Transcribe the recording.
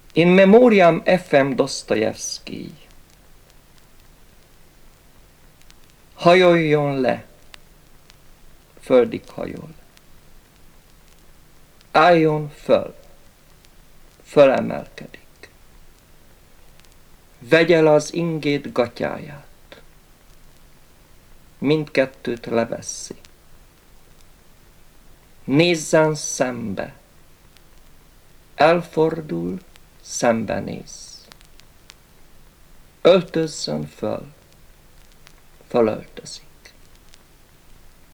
In memoriam F.M. Dostoyevsky. Hajoljon le, földig hajol. Álljon föl, fölemelkedik. Vegye el az ingét gatyáját. Mindkettőt leveszi. Nézzen szembe. Elfordul, szembenéz. Öltözzön föl. Fölöltözik.